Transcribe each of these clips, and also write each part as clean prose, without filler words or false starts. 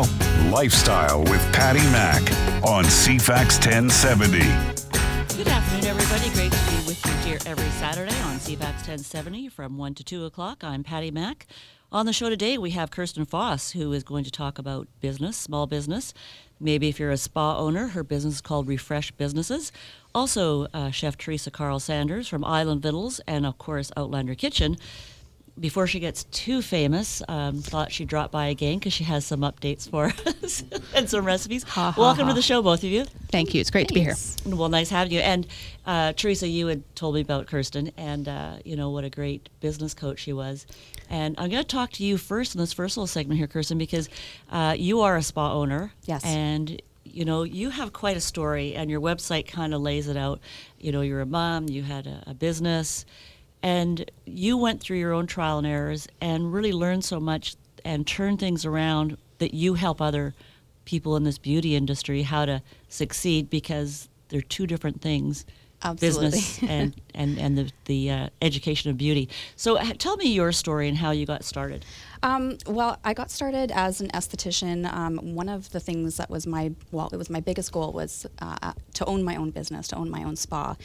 Now, Lifestyle with Patty Mack on CFAX 1070. Good afternoon, everybody. Great to be with you here every Saturday on CFAX 1070 from 1 to 2 o'clock. I'm Patty Mack. On the show today, we have Kirsten Foss, who is going to talk about business, small business. Maybe if you're a spa owner, her business is called Refresh Businesses. Also, Chef Teresa Carl Sanders from Island Vittles and, of course, Outlander Kitchen. Before she gets too famous, thought she'd drop by again because she has some updates for us and some recipes. Welcome to the show, both of you. Thank you. It's great to be here. Well, nice having you. And Teresa, you had told me about Kirsten and, you know, what a great business coach she was. And I'm going to talk to you first in this first little segment here, Kirsten, because you are a spa owner. Yes. And, you know, you have quite a story, and your website kind of lays it out. You know, you're a mom, you had a business, and you went through your own trial and errors and really learned so much and turned things around that you help other people in this beauty industry how to succeed, because they're two different things. Absolutely. Business and the education of beauty. So tell me your story and how you got started. Well, I got started as an esthetician. One of the things that was it was my biggest goal was to own my own business, to own my own spa.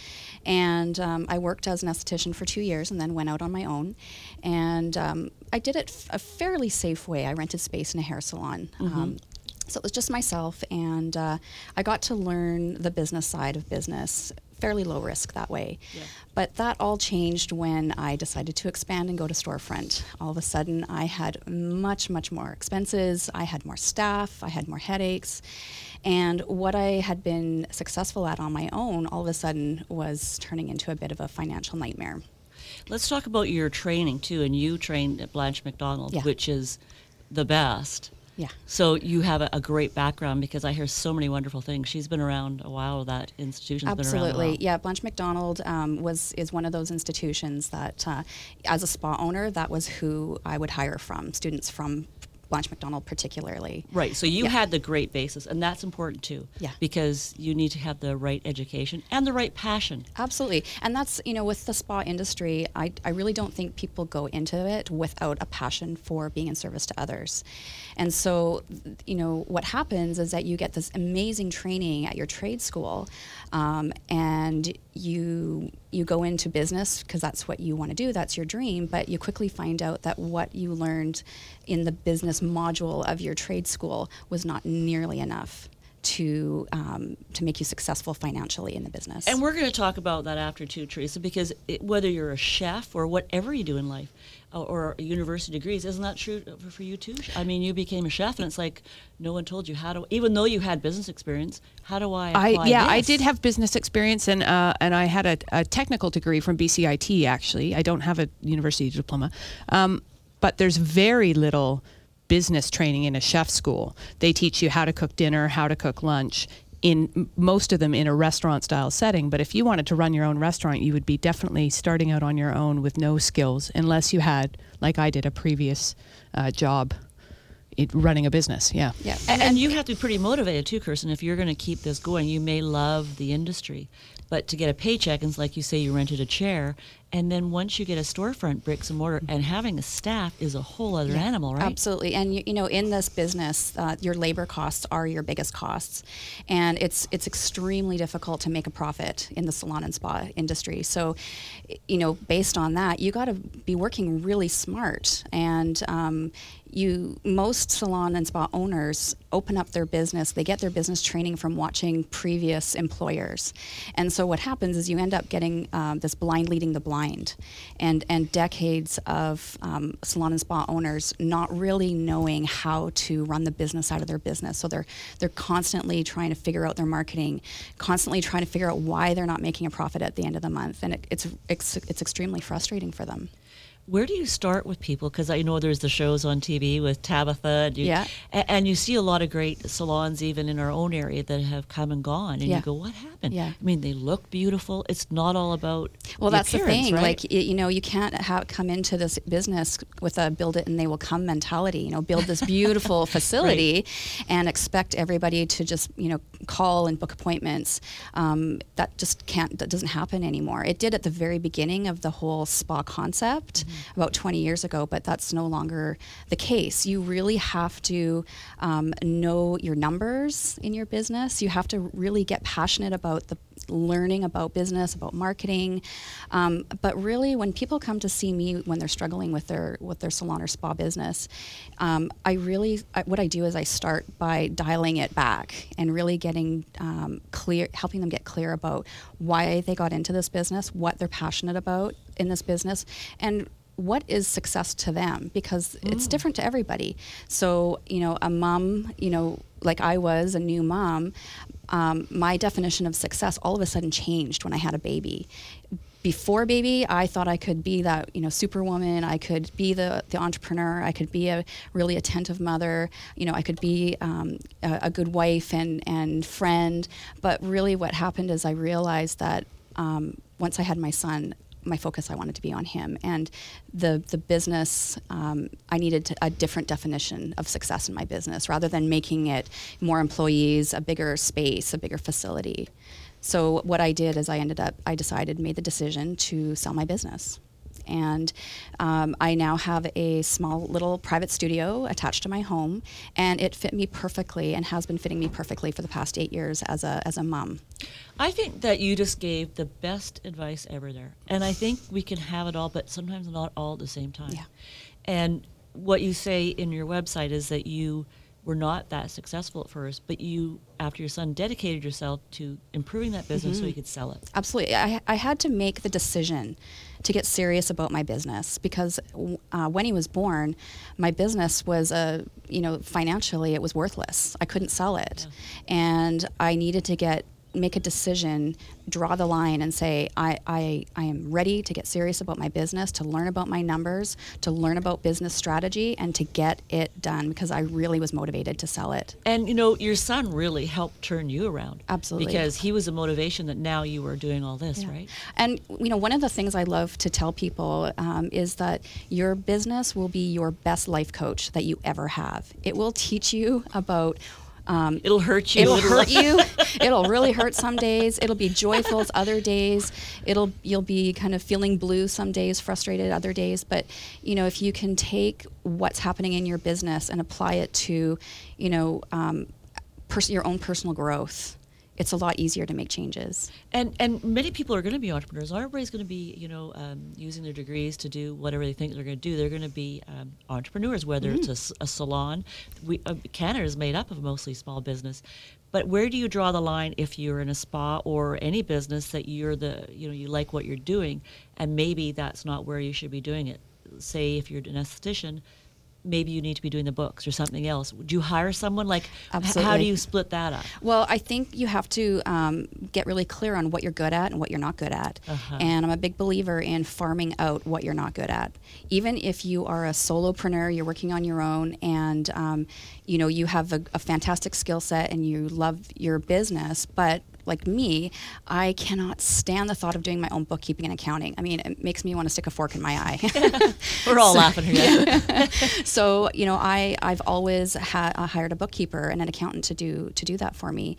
And I worked as an esthetician for 2 years and then went out on my own. And I did it a fairly safe way. I rented space in a hair salon. Mm-hmm. So it was just myself, and I got to learn the business side of business, fairly low risk that way. Yeah. But that all changed when I decided to expand and go to storefront. All of a sudden, I had much, much more expenses. I had more staff. I had more headaches. And what I had been successful at on my own, all of a sudden, was turning into a bit of a financial nightmare. Let's talk about your training, too. And you trained at Blanche McDonald, Yeah. which is the best. Yeah. So you have a great background, because I hear so many wonderful things. She's been around a while. That institution's been around a while. Absolutely. Yeah, Blanche McDonald is one of those institutions that, as a spa owner, that was who I would hire from, students from Blanche McDonald particularly. Right, so you had the great basis, and that's important too. Yeah. Because you need to have the right education and the right passion. Absolutely. And that's, you know, with the spa industry, I really don't think people go into it without a passion for being in service to others. And so, you know, what happens is that you get this amazing training at your trade school, and you go into business because that's what you want to do, that's your dream, but you quickly find out that what you learned in the business module of your trade school was not nearly enough to make you successful financially in the business. And we're going to talk about that after too, Teresa, because whether you're a chef or whatever you do in life, or university degrees, isn't that true for you too? I mean, you became a chef, and it's like no one told you how to, even though you had business experience, how do I apply this? I did have business experience, and I had a technical degree from BCIT, actually. I don't have a university diploma. But there's very little business training in a chef school. They teach you how to cook dinner, how to cook lunch, in most of them in a restaurant style setting. But if you wanted to run your own restaurant, you would be definitely starting out on your own with no skills, unless you had, like I did, a previous job running a business. Yeah. And you have to be pretty motivated too, Kirsten. If you're going to keep this going, you may love the industry, but to get a paycheck, and like you say, you rented a chair, and then once you get a storefront, bricks and mortar, and having a staff is a whole other animal, right? Absolutely. And you know, in this business, your labor costs are your biggest costs, and it's extremely difficult to make a profit in the salon and spa industry. So, you know, based on that, you got to be working really smart. And most salon and spa owners open up their business. They get their business training from watching previous employers, and so what happens is you end up getting this blind leading the blind. And decades of salon and spa owners not really knowing how to run the business out of their business. So they're constantly trying to figure out their marketing, constantly trying to figure out why they're not making a profit at the end of the month, and it's extremely frustrating for them. Where do you start with people? Because I know there's the shows on TV with Tabitha. And you see a lot of great salons even in our own area that have come and gone. And you go, what happened? Yeah. I mean, they look beautiful. It's not all about that's the thing. Right? Like, you know, you can't come into this business with a build it and they will come mentality. You know, build this beautiful facility and expect everybody to just, you know, call and book appointments. That doesn't happen anymore. It did at the very beginning of the whole spa concept about 20 years ago, but that's no longer the case. You really have to know your numbers in your business. You have to really get passionate about learning about business, about marketing. But really, when people come to see me when they're struggling with their salon or spa business, what I do is I start by dialing it back and really getting clear, helping them get clear about why they got into this business, what they're passionate about in this business, and what is success to them, because it's different to everybody. So, a mom, like I was a new mom, my definition of success all of a sudden changed when I had a baby. Before baby, I thought I could be that, superwoman. I could be the entrepreneur. I could be a really attentive mother. I could be a good wife and friend. But really what happened is I realized that once I had my son, my focus, I wanted to be on him. And the business, I needed a different definition of success in my business, rather than making it more employees, a bigger space, a bigger facility. So what I did is made the decision to sell my business. And I now have a small little private studio attached to my home, and it fit me perfectly and has been fitting me perfectly for the past 8 years as a mom. I think that you just gave the best advice ever there. And I think we can have it all, but sometimes not all at the same time. Yeah. And what you say in your website is that you were not that successful at first, but you, after your son, dedicated yourself to improving that business so you could sell it. Absolutely. I had to make the decision to get serious about my business, because when he was born, my business was, financially, it was worthless. I couldn't sell it. Yeah. And I needed to make a decision, draw the line, and say, I am ready to get serious about my business, to learn about my numbers, to learn about business strategy, and to get it done, because I really was motivated to sell it. And, your son really helped turn you around. Absolutely. Because he was the motivation that now you are doing all this, right? And, one of the things I love to tell people is that your business will be your best life coach that you ever have. It will teach you about it'll hurt you. It'll hurt you. It'll really hurt some days. It'll be joyful other days. You'll be kind of feeling blue some days, frustrated other days. But, if you can take what's happening in your business and apply it to, your own personal growth, it's a lot easier to make changes. And many people are going to be entrepreneurs. Everybody's going to be, using their degrees to do whatever they think they're going to do. They're going to be entrepreneurs, whether it's a salon. Canada is made up of mostly small business. But where do you draw the line if you're in a spa or any business that you like what you're doing, and maybe that's not where you should be doing it? Say if you're an esthetician, maybe you need to be doing the books or something else. Would you hire someone? Absolutely. How do you split that up? Well, I think you have to get really clear on what you're good at and what you're not good at. And I'm a big believer in farming out what you're not good at. Even if you are a solopreneur, you're working on your own, and you have a fantastic skill set and you love your business, but like me, I cannot stand the thought of doing my own bookkeeping and accounting. I mean, it makes me want to stick a fork in my eye. We're all laughing here. Yeah. So, I've always hired a bookkeeper and an accountant to do that for me.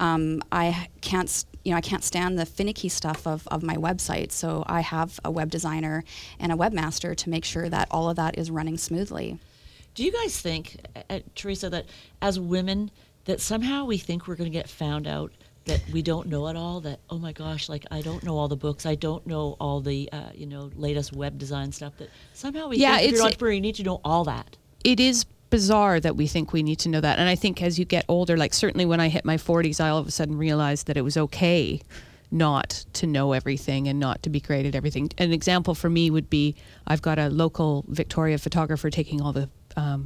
I can't stand the finicky stuff of my website. So I have a web designer and a webmaster to make sure that all of that is running smoothly. Do you guys think, Teresa, that as women, that somehow we think we're going to get found out, that we don't know it all, that, oh my gosh, I don't know all the books, I don't know all the, latest web design stuff, that somehow we think if you're an entrepreneur, you need to know all that. It is bizarre that we think we need to know that. And I think as you get older, certainly when I hit my 40s, I all of a sudden realized that it was okay not to know everything and not to be great at everything. An example for me would be, I've got a local Victoria photographer taking all the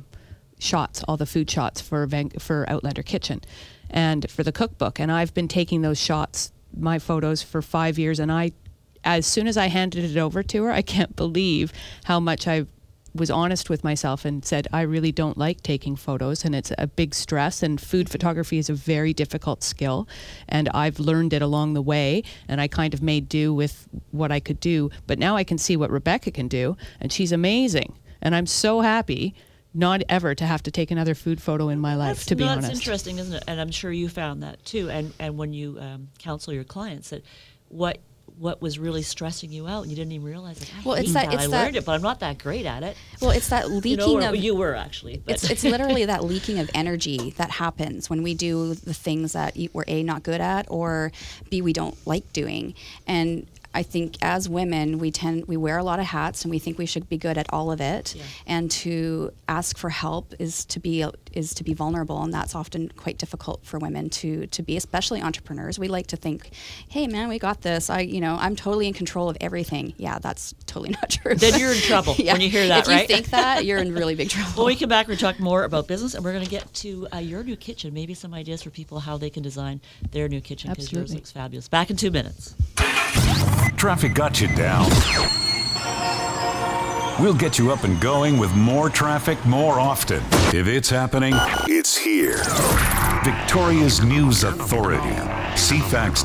shots, all the food shots for Outlander Kitchen and for the cookbook. And I've been taking those shots, my photos, for 5 years. And as soon as I handed it over to her, I can't believe how much I was honest with myself and said, I really don't like taking photos, and it's a big stress, and food photography is a very difficult skill, and I've learned it along the way, and I kind of made do with what I could do. But now I can see what Rebecca can do, and she's amazing. And I'm so happy not ever to have to take another food photo in my life, to be honest. That's interesting, isn't it? And I'm sure you found that too. And when you counsel your clients, that what was really stressing you out, and you didn't even realize it. I learned it, but I'm not that great at it. Well, it's that leaking of... You were, actually. It's literally that leaking of energy that happens when we do the things that we're A, not good at, or B, we don't like doing. And I think as women, we wear a lot of hats, and we think we should be good at all of it. Yeah. And to ask for help is to be vulnerable, and that's often quite difficult for women to be, especially entrepreneurs. We like to think, "Hey, man, we got this. I'm totally in control of everything." Yeah, that's totally not true. Then you're in trouble when you hear that, right? If you think that, you're in really big trouble. When we come back, we're talking more about business, and we're going to get to your new kitchen. Maybe some ideas for people how they can design their new kitchen, because yours looks fabulous. Back in 2 minutes. Traffic got you down. We'll get you up and going with more traffic more often. If it's happening, it's here. Victoria's News Authority. CFAX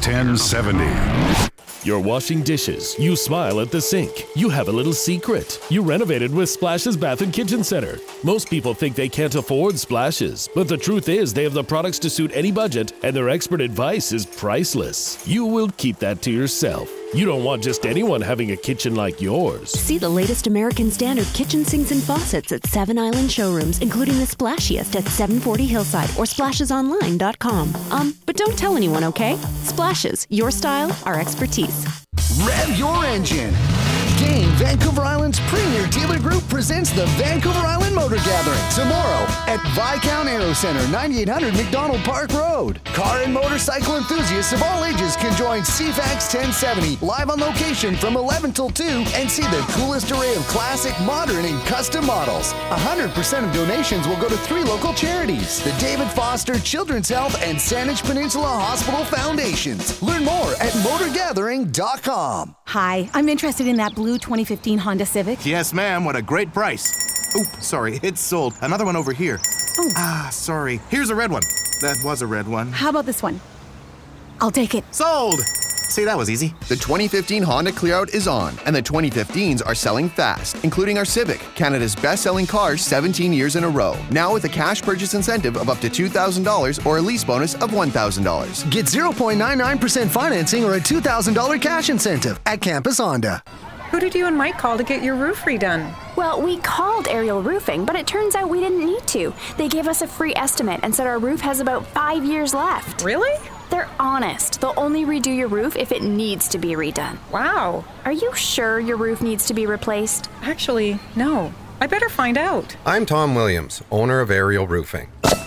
1070. You're washing dishes. You smile at the sink. You have a little secret. You renovated with Splashes Bath and Kitchen Center. Most people think they can't afford Splashes, but the truth is they have the products to suit any budget, and their expert advice is priceless. You will keep that to yourself. You don't want just anyone having a kitchen like yours. See the latest American Standard kitchen sinks and faucets at 7 Island showrooms, including the splashiest at 740 Hillside or splashesonline.com. But don't tell anyone, okay? Splashes, your style, our expertise. Rev your engine. Gain Vancouver Island's premier dealer group presents the Vancouver Island Motor Gathering tomorrow at Viscount Aero Center, 9800 McDonald Park Road. Car and motorcycle enthusiasts of all ages can join CFAX 1070 live on location from 11 till 2 and see the coolest array of classic, modern, and custom models. 100% of donations will go to 3 local charities: the David Foster Children's Health and Saanich Peninsula Hospital Foundations. Learn more at motorgathering.com. Hi, I'm interested in that blue 2015 Honda Civic. Yes, ma'am. What a great price. Oop, sorry. It's sold. Another one over here. Oh. Sorry. Here's a red one. That was a red one. How about this one? I'll take it. Sold! See, that was easy. The 2015 Honda Clearout is on, and the 2015s are selling fast, including our Civic, Canada's best-selling car 17 years in a row. Now with a cash purchase incentive of up to $2,000 or a lease bonus of $1,000. Get 0.99% financing or a $2,000 cash incentive at Campus Honda. Who did you and Mike call to get your roof redone? Well, we called Aerial Roofing, but it turns out we didn't need to. They gave us a free estimate and said our roof has about 5 years left. Really? They're honest. They'll only redo your roof if it needs to be redone. Wow. Are you sure your roof needs to be replaced? Actually, no. I better find out. I'm Tom Williams, owner of Aerial Roofing.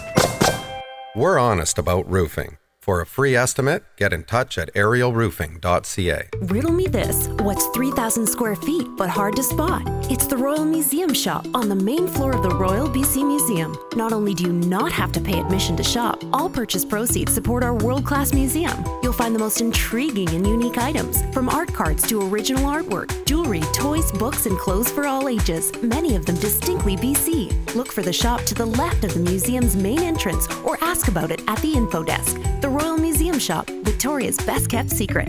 We're honest about roofing. For a free estimate, get in touch at aerialroofing.ca. Riddle me this. What's 3,000 square feet but hard to spot? It's the Royal Museum Shop on the main floor of the Royal BC Museum. Not only do you not have to pay admission to shop, all purchase proceeds support our world-class museum. You'll find the most intriguing and unique items, from art cards to original artwork, jewelry, toys, books, and clothes for all ages, many of them distinctly BC. Look for the shop to the left of the museum's main entrance or ask about it at the info desk. The Royal Museum Shop, Victoria's best-kept secret.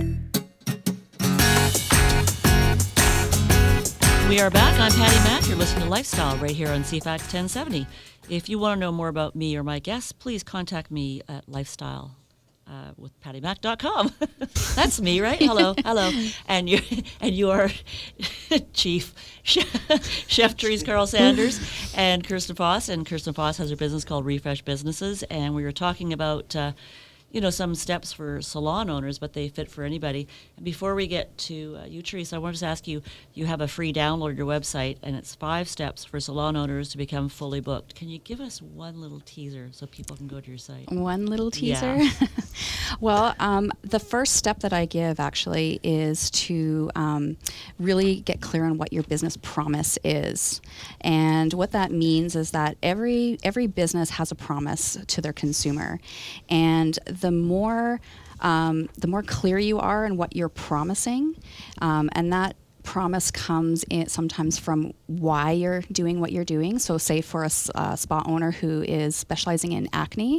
We are back. I'm Patty Mack. You're listening to Lifestyle right here on CFAX 1070. If you want to know more about me or my guests, please contact me at lifestyle with pattymack.com. That's me, right? Hello. And you are Chief Chef Therese Carl Sanders and Kirsten Foss. And Kirsten Foss has her business called Refresh Businesses. And we were talking about some steps for salon owners, but they fit for anybody. And before we get to you, Therese, I wanted to ask you, you have a free download of your website, and it's 5 steps for salon owners to become fully booked. Can you give us one little teaser so people can go to your site? One little teaser? Yeah. Well, the first step that I give actually is to really get clear on what your business promise is. And what that means is that every business has a promise to their consumer. And the more clear you are in what you're promising, and that promise comes in sometimes from why you're doing what you're doing. So say for a spa owner who is specializing in acne,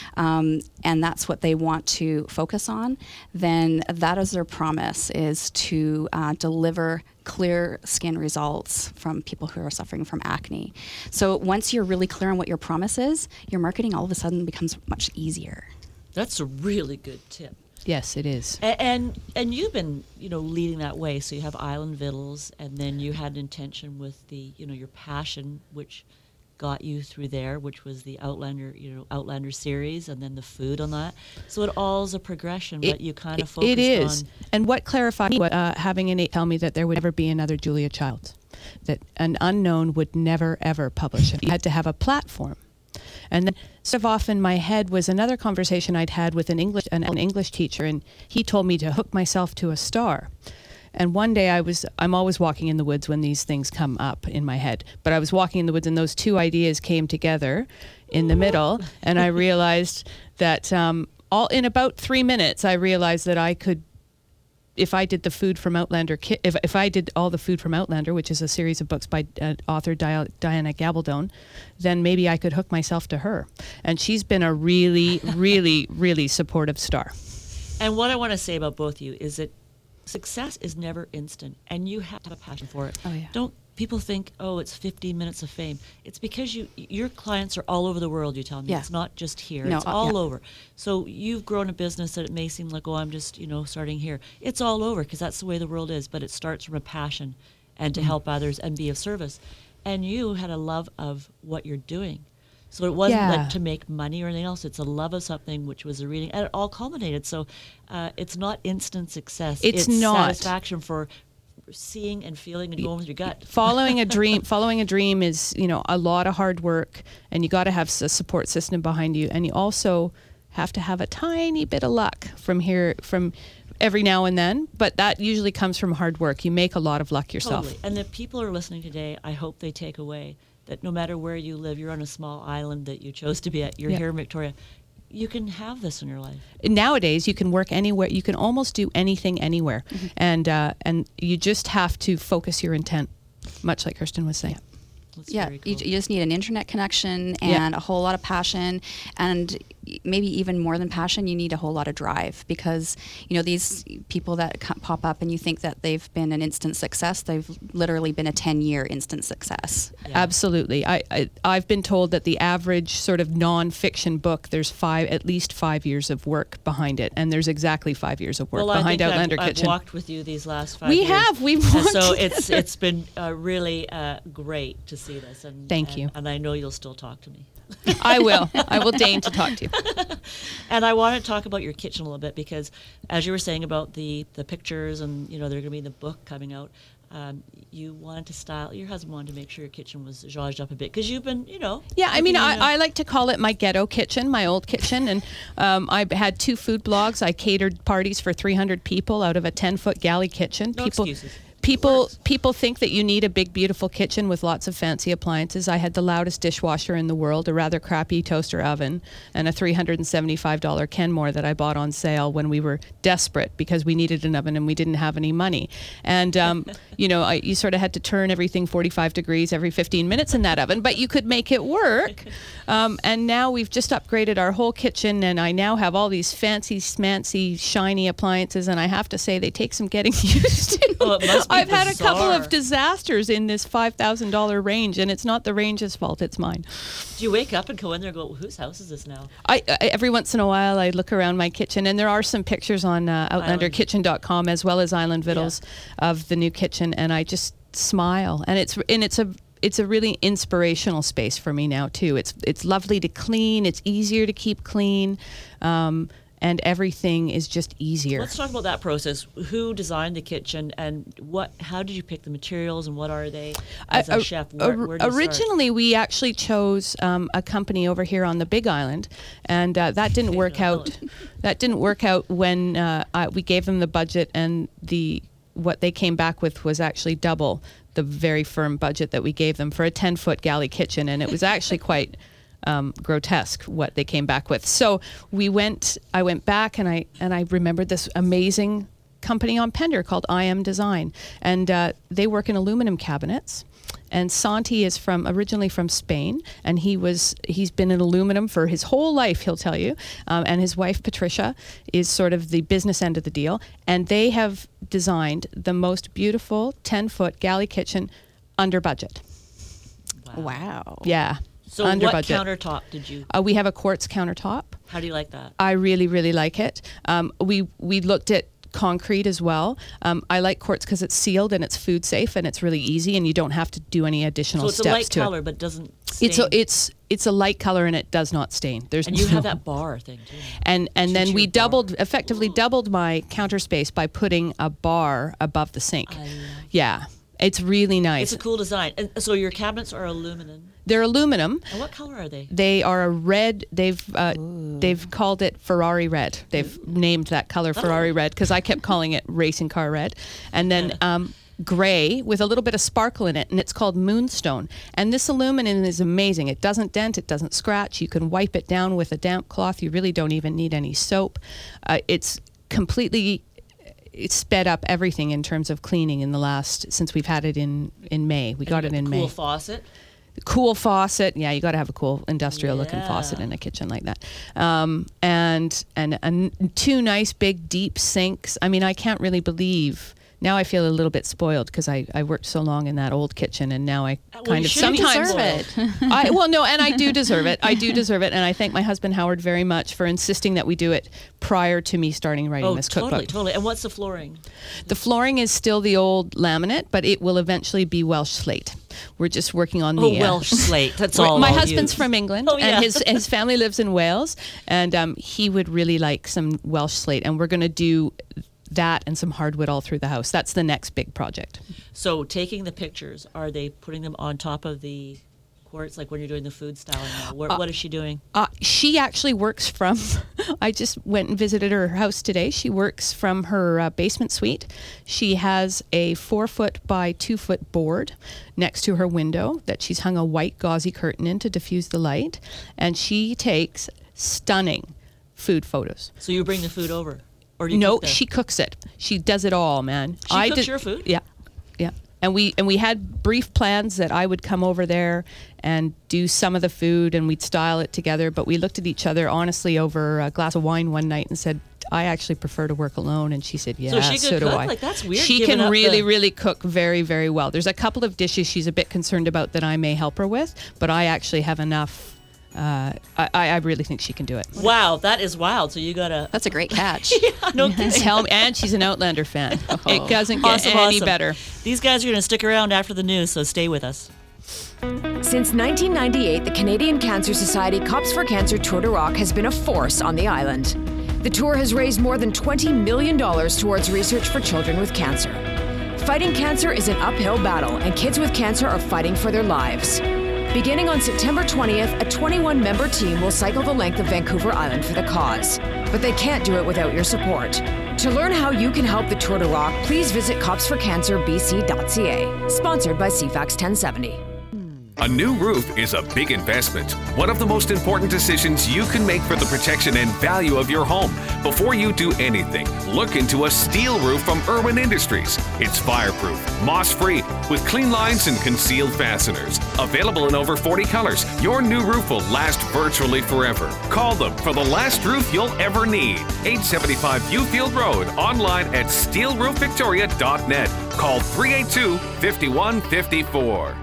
and that's what they want to focus on, then that is their promise, is to deliver clear skin results from people who are suffering from acne. So once you're really clear on what your promise is, your marketing all of a sudden becomes much easier. That's a really good tip. Yes, it is. And you've been, leading that way. So you have Island Vittles, and then you had an intention with the, your passion, which got you through there, which was the Outlander series, and then the food on that. So it all is a progression, but you kind of focused on. It is. And what clarified me, having Innate tell me that there would never be another Julia Childs, that an unknown would never, ever publish it. You had to have a platform. And then sort of off in my head was another conversation I'd had with an English teacher, and he told me to hook myself to a star. And one day I'm always walking in the woods when these things come up in my head, but I was walking in the woods and those two ideas came together in the middle, and I realized that all in about 3 minutes, I realized that I could, if I did the food from Outlander, if I did all the food from Outlander, which is a series of books by author Diana Gabaldon, then maybe I could hook myself to her. And she's been a really, really, really supportive star. And what I want to say about both of you is that success is never instant, and you have to have a passion for it. Oh, yeah. Don't people think, it's 15 minutes of fame. It's because your clients are all over the world, you tell me. Yeah. It's not just here. No, it's all over. So you've grown a business that it may seem like, I'm just, starting here. It's all over because that's the way the world is, but it starts from a passion and to help others and be of service. And you had a love of what you're doing. So it wasn't like to make money or anything else. It's a love of something, which was a reading, and it all culminated. So it's not instant success. It's not satisfaction for seeing and feeling and going with your gut. Following a dream is, a lot of hard work, and you got to have a support system behind you, and you also have to have a tiny bit of luck from every now and then, but that usually comes from hard work. You make a lot of luck yourself. Totally. And if people are listening today, I hope they take away that no matter where you live, you're on a small island that you chose to be at, you're here in Victoria, you can have this in your life. Nowadays, you can work anywhere. You can almost do anything anywhere. Mm-hmm. And you just have to focus your intent, much like Kirsten was saying. Yeah, very cool. You just need an internet connection and a whole lot of passion, and maybe even more than passion, you need a whole lot of drive, because these people that pop up and you think that they've been an instant success, they've literally been a 10-year instant success. Yeah. Absolutely. I've been told that the average sort of non-fiction book, there's at least 5 years of work behind it, and there's exactly 5 years of work behind Outlander Kitchen. I've walked with you these last 5 years. We've walked. So it's been really great to see this. And thank you. And I know you'll still talk to me. I will deign to talk to you. And I want to talk about your kitchen a little bit, because as you were saying about the pictures and they're going to be in the book coming out, you wanted to style, your husband wanted to make sure your kitchen was zhuzhed up a bit, because you've been Yeah, I mean, I like to call it my ghetto kitchen, my old kitchen, and I had 2 food blogs. I catered parties for 300 people out of a 10-foot galley kitchen. No excuses. People think that you need a big, beautiful kitchen with lots of fancy appliances. I had the loudest dishwasher in the world, a rather crappy toaster oven, and a $375 Kenmore that I bought on sale when we were desperate because we needed an oven and we didn't have any money. And, you sort of had to turn everything 45 degrees every 15 minutes in that oven, but you could make it work. And now we've just upgraded our whole kitchen, and I now have all these fancy, smancy, shiny appliances, and I have to say they take some getting used to. Oh, it must be I've had a bizarre. couple of disasters in this $5,000 range, and it's not the range's fault, it's mine. Do you wake up and go in there and go, well, whose house is this now? I every once in a while I look around my kitchen, and there are some pictures on OutlanderKitchen.com as well as Island Vittles of the new kitchen, and I just smile. And it's a really inspirational space for me now too. It's lovely to clean. It's easier to keep clean. And everything is just easier. Let's talk about that process. Who designed the kitchen, and how did you pick the materials, and what are they as a chef? Where do you originally, we actually chose a company over here on the Big Island, and that didn't work out. That didn't work out when we gave them the budget, and what they came back with was actually double the very firm budget that we gave them for a 10-foot galley kitchen, and it was actually quite grotesque what they came back with. So I went back, and I remembered this amazing company on Pender called IM Design, and they work in aluminum cabinets. And Santi is originally from Spain, and he's been in aluminum for his whole life, he'll tell you. And his wife, Patricia, is sort of the business end of the deal. And they have designed the most beautiful 10-foot galley kitchen under budget. Wow. Yeah. So under what budget. countertop did you? We have a quartz countertop. How do you like that? I really, really like it. We looked at concrete as well. I like quartz because it's sealed and it's food safe and it's really easy and you don't have to do any additional steps to it. So it's a light color but doesn't stain. It's a light color and it does not stain. And you have that bar thing too. And then we effectively doubled my counter space by putting a bar above the sink. Yeah. It's really nice. It's a cool design. And so your cabinets are aluminum. They're aluminum. And what color are they? They are a red. They've called it Ferrari red. They've named that color Ferrari red because I kept calling it racing car red. And then gray with a little bit of sparkle in it, and it's called Moonstone. And this aluminum is amazing. It doesn't dent. It doesn't scratch. You can wipe it down with a damp cloth. You really don't even need any soap. It's completely... It's sped up everything in terms of cleaning since we've had it in May. We got it in May. Cool faucet. Cool faucet. Yeah, you got to have a cool industrial looking faucet in a kitchen like that. And two nice big deep sinks. I mean, I can't really believe. Now I feel a little bit spoiled because I worked so long in that old kitchen, and now I kind of sometimes deserve it. And I do deserve it. I do deserve it, and I thank my husband Howard very much for insisting that we do it prior to me starting writing this cookbook. Totally. And what's the flooring? The flooring is still the old laminate, but it will eventually be Welsh slate. We're just working on the Welsh slate. That's all. My husband's from England, and his family lives in Wales, and he would really like some Welsh slate, and we're going to do that and some hardwood all through the house. That's the next big project. So taking the pictures, are they putting them on top of the quartz, like when you're doing the food styling? What is she doing? She actually works from, I just went and visited her house today. She works from her basement suite. She has a 4-foot by 2-foot board next to her window that she's hung a white gauzy curtain in to diffuse the light. And she takes stunning food photos. So you bring the food over? She cooks it. She does it all, man. She cooks your food? Yeah. And we had brief plans that I would come over there and do some of the food and we'd style it together. But we looked at each other honestly over a glass of wine one night and said, I actually prefer to work alone. And she said, yeah, so do I. Like, that's weird. She can really cook very, very well. There's a couple of dishes she's a bit concerned about that I may help her with, but I actually have enough. I really think she can do it. Wow, that is wild. So you gotta. That's a great catch. No kidding. And she's an Outlander fan. It doesn't get any better. These guys are going to stick around after the news, so stay with us. Since 1998, the Canadian Cancer Society Cops for Cancer Tour de Rock has been a force on the island. The tour has raised more than $20 million towards research for children with cancer. Fighting cancer is an uphill battle, and kids with cancer are fighting for their lives. Beginning on September 20th, a 21-member team will cycle the length of Vancouver Island for the cause. But they can't do it without your support. To learn how you can help the Tour de Rock, please visit copsforcancerbc.ca. Sponsored by CFAX 1070. A new roof is a big investment. One of the most important decisions you can make for the protection and value of your home. Before you do anything, look into a steel roof from Irwin Industries. It's fireproof, moss-free, with clean lines and concealed fasteners. Available in over 40 colors, your new roof will last virtually forever. Call them for the last roof you'll ever need. 875 Viewfield Road, online at steelroofvictoria.net. Call 382-5154.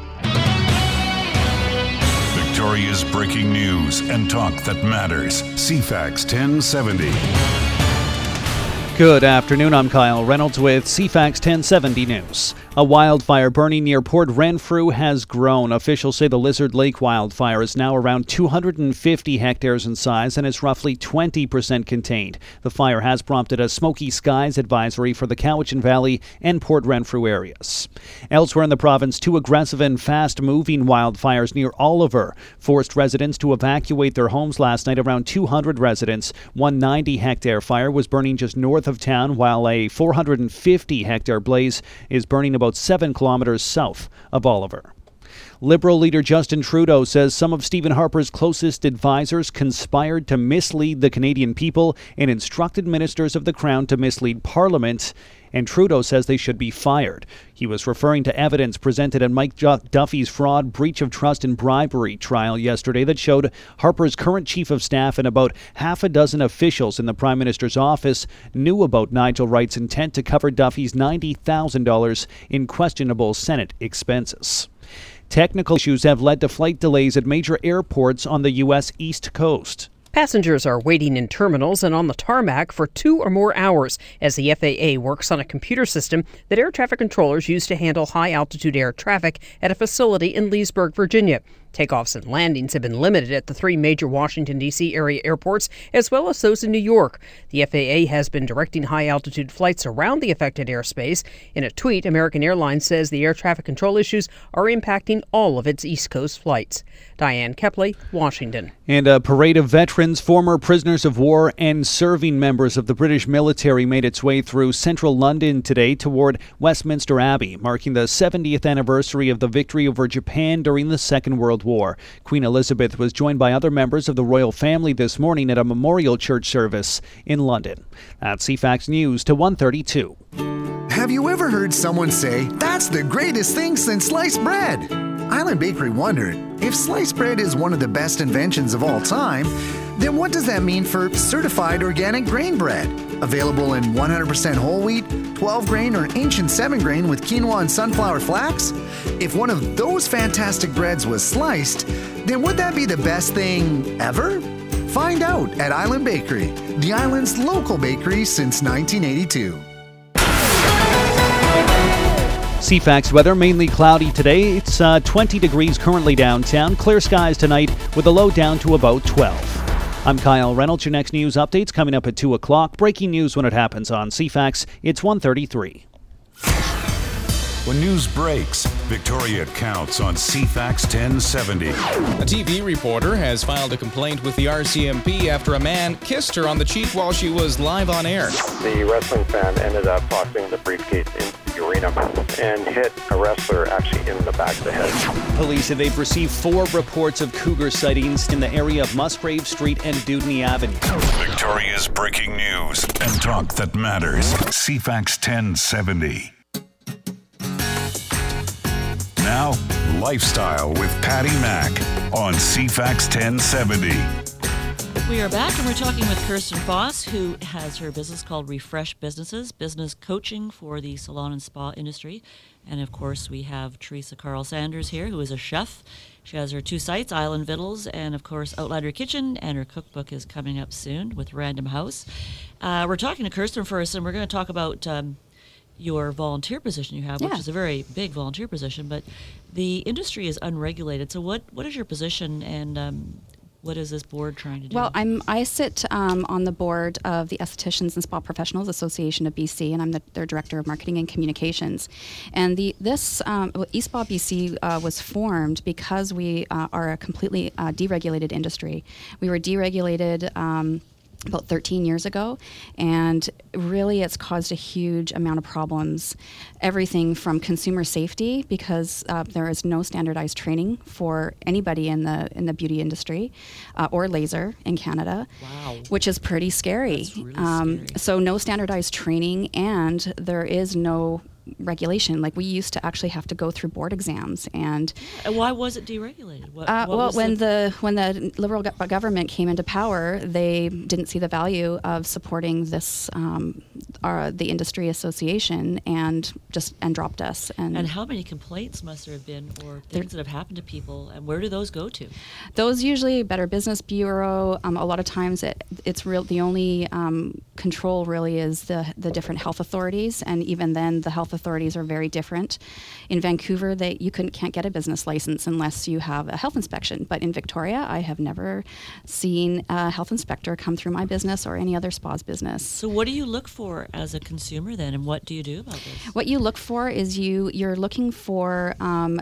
Victoria's breaking news and talk that matters. CFAX 1070. Good afternoon, I'm Kyle Reynolds with CFAX 1070 News. A wildfire burning near Port Renfrew has grown. Officials say the Lizard Lake wildfire is now around 250 hectares in size and is roughly 20% contained. The fire has prompted a smoky skies advisory for the Cowichan Valley and Port Renfrew areas. Elsewhere in the province, two aggressive and fast-moving wildfires near Oliver forced residents to evacuate their homes last night. Around 200 residents. One 90-hectare fire was burning just north of town, while a 450-hectare blaze is burning about 7 kilometers south of Oliver. Liberal leader Justin Trudeau says some of Stephen Harper's closest advisors conspired to mislead the Canadian people and instructed ministers of the Crown to mislead Parliament. And Trudeau says they should be fired. He was referring to evidence presented in Mike Duffy's fraud, breach of trust and bribery trial yesterday that showed Harper's current chief of staff and about half a dozen officials in the Prime Minister's office knew about Nigel Wright's intent to cover Duffy's $90,000 in questionable Senate expenses. Technical issues have led to flight delays at major airports on the U.S. East Coast. Passengers are waiting in terminals and on the tarmac for 2 or more hours as the FAA works on a computer system that air traffic controllers use to handle high-altitude air traffic at a facility in Leesburg, Virginia. Takeoffs and landings have been limited at the 3 major Washington, D.C. area airports, as well as those in New York. The FAA has been directing high-altitude flights around the affected airspace. In a tweet, American Airlines says the air traffic control issues are impacting all of its East Coast flights. Diane Kepley, Washington. And a parade of veterans, former prisoners of war, and serving members of the British military made its way through central London today toward Westminster Abbey, marking the 70th anniversary of the victory over Japan during the Second World War. Queen Elizabeth was joined by other members of the royal family this morning at a memorial church service in London. That's CFAX News to 1:32. Have you ever heard someone say, "That's the greatest thing since sliced bread"? Island Bakery wondered, if sliced bread is one of the best inventions of all time, then what does that mean for certified organic grain bread? Available in 100% whole wheat, 12 grain, or ancient 7 grain with quinoa and sunflower flax? If one of those fantastic breads was sliced, then would that be the best thing ever? Find out at Island Bakery, the island's local bakery since 1982. CFAX weather, mainly cloudy today. It's 20 degrees currently downtown. Clear skies tonight with a low down to about 12. I'm Kyle Reynolds. Your next news update's coming up at 2 o'clock. Breaking news when it happens on CFAX. It's 1:33. When news breaks, Victoria counts on CFAX 1070. A TV reporter has filed a complaint with the RCMP after a man kissed her on the cheek while she was live on air. The wrestling fan ended up tossing the briefcase into the arena and hit a wrestler actually in the back of the head. Police say they've received 4 reports of cougar sightings in the area of Musgrave Street and Dewdney Avenue. Victoria's breaking news and talk that matters. CFAX 1070. Now, Lifestyle with Patty Mack on CFAX 1070. We are back and we're talking with Kirsten Foss, who has her business called Refresh Businesses, business coaching for the salon and spa industry. And of course, we have Teresa Carl Sanders here, who is a chef. She has her 2 sites, Island Vittles and, of course, Outlander Kitchen, and her cookbook is coming up soon with Random House. We're talking to Kirsten first, and we're going to talk about your volunteer position you have, which is a very big volunteer position, but the industry is unregulated. So what is your position, and what is this board trying to do? Well, I sit on the board of the Estheticians and Spa Professionals Association of BC, and I'm their Director of Marketing and Communications. And this eSpa BC was formed because we are a completely deregulated industry. We were deregulated about 13 years ago, and really it's caused a huge amount of problems. Everything from consumer safety, because there is no standardized training for anybody in the beauty industry or laser in Canada, which is pretty scary. That's really scary. So no standardized training, and there is no regulation. Like, we used to actually have to go through board exams. And why was it deregulated? When the Liberal government came into power, they didn't see the value of supporting this the industry association and dropped us. And how many complaints must there have been, or things that have happened to people, and where do those go to? Those usually Better Business Bureau. A lot of times it's real. The only control really is the different health authorities, and even then the health authorities are very different. In Vancouver, you can't get a business license unless you have a health inspection. But in Victoria, I have never seen a health inspector come through my business or any other spa's business. So what do you look for as a consumer then, and what do you do about this? What you look for is you're looking for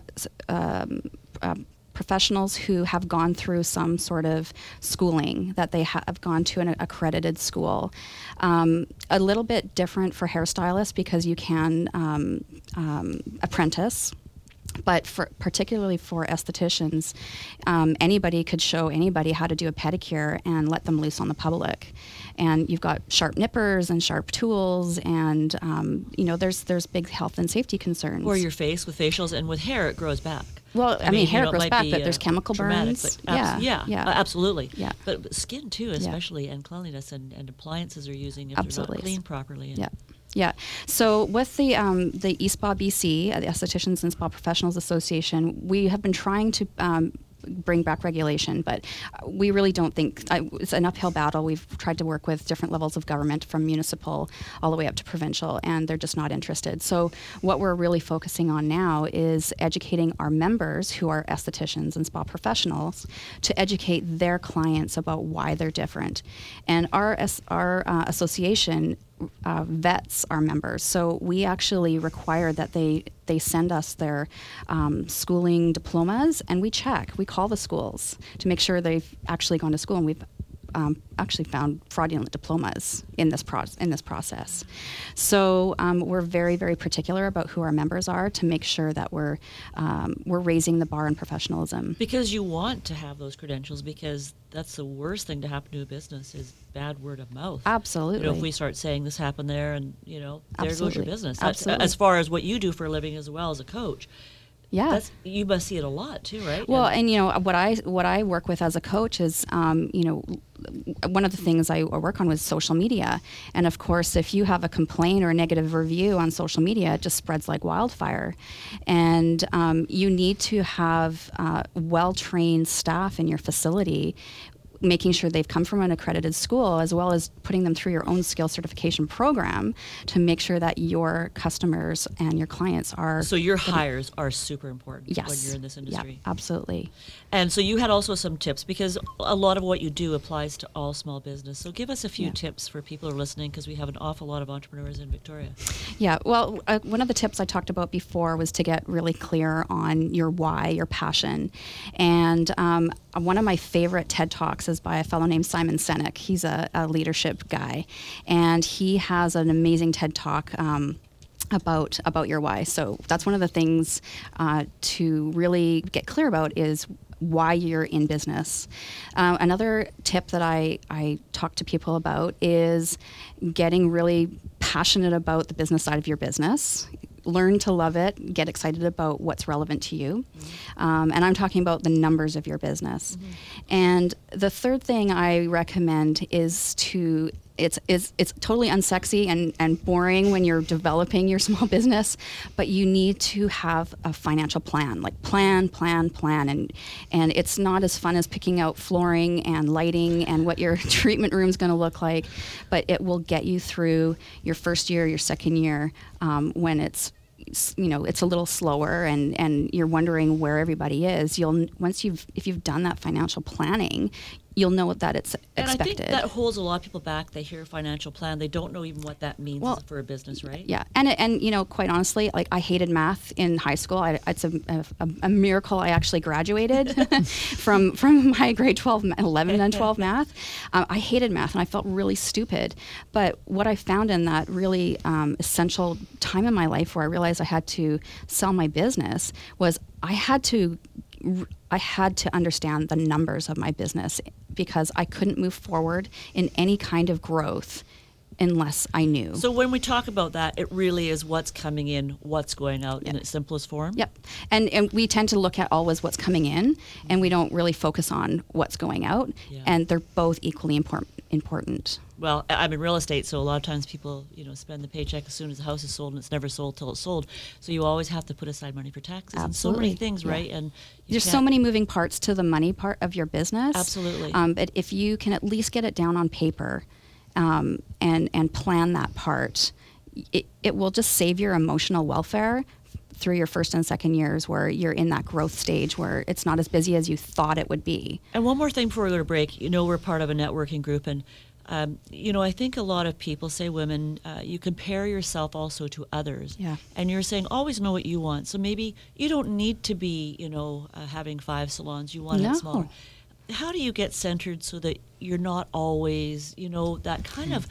professionals who have gone through some sort of schooling, that they have gone to an accredited school. A little bit different for hairstylists, because you can apprentice. But particularly for estheticians, anybody could show anybody how to do a pedicure and let them loose on the public. And you've got sharp nippers and sharp tools, and there's big health and safety concerns. Or your face with facials, and with hair, it grows back. Well, I mean hair grows back, but there's chemical burns. Absolutely. Yeah. But skin too, especially, and cleanliness and appliances are using if absolutely. they're not cleaned properly. Yeah. So with the eSpa BC, the Estheticians and Spa Professionals Association, we have been trying to bring back regulation, but we really don't think it's an uphill battle. We've tried to work with different levels of government, from municipal all the way up to provincial, and they're just not interested. So what we're really focusing on now is educating our members, who are estheticians and spa professionals, to educate their clients about why they're different. And our association vets our members, so we actually require that they send us their schooling diplomas, and we call the schools to make sure they've actually gone to school, and we've actually found fraudulent diplomas in this process. So we're very, very particular about who our members are, to make sure that we're raising the bar in professionalism. Because you want to have those credentials, because that's the worst thing to happen to a business is bad word of mouth. Absolutely. If we start saying this happened there, and there goes your business. Absolutely. As far as what you do for a living as well as a coach. Yeah, you must see it a lot too, right? Well, and what I work with as a coach is, one of the things I work on was social media, and of course, if you have a complaint or a negative review on social media, it just spreads like wildfire, and you need to have well-trained staff in your facility, making sure they've come from an accredited school, as well as putting them through your own skill certification program to make sure that your customers and your clients are... So your hires are super important when you're in this industry. Yeah, absolutely. And so you had also some tips, because a lot of what you do applies to all small business. So give us a few tips for people who are listening, because we have an awful lot of entrepreneurs in Victoria. Yeah, well, one of the tips I talked about before was to get really clear on your why, your passion. And one of my favorite TED Talks is by a fellow named Simon Sinek. He's a leadership guy, and he has an amazing TED Talk about your why. So that's one of the things to really get clear about, is why you're in business. Another tip that I talk to people about is getting really passionate about the business side of your business. Learn to love it, get excited about what's relevant to you. And I'm talking about the numbers of your business. And the third thing I recommend is it's totally unsexy and boring when you're developing your small business, but you need to have a financial plan, like plan. And it's not as fun as picking out flooring and lighting and what your treatment room is going to look like, but it will get you through your first year, your second year, when it's a little slower and you're wondering where everybody is. If you've done that financial planning, you'll know that it's expected. And I think that holds a lot of people back. They hear financial plan, they don't know even what that means for a business, right? Yeah, and quite honestly, like, I hated math in high school. It's a miracle I actually graduated from my grade 12, 11 and 12 math. I hated math, and I felt really stupid. But what I found in that really essential time in my life, where I realized I had to sell my business, was I had to understand the numbers of my business, because I couldn't move forward in any kind of growth unless I knew. So when we talk about that, it really is what's coming in, what's going out in its simplest form? Yep. And we tend to look at always what's coming in, and we don't really focus on what's going out, and they're both equally important. Well, I'm in real estate, so a lot of times people, spend the paycheck as soon as the house is sold, and it's never sold till it's sold. So you always have to put aside money for taxes. Absolutely. And so many things, right? And there's so many moving parts to the money part of your business. Absolutely. But if you can at least get it down on paper, and plan that part, it will just save your emotional welfare through your first and second years, where you're in that growth stage where it's not as busy as you thought it would be. And one more thing before we go to break, we're part of a networking group, and I think a lot of people, say women, you compare yourself also to others. Yeah. And you're saying always know what you want. So maybe you don't need to be, having 5 salons. You want it smaller. How do you get centered so that you're not always, that kind of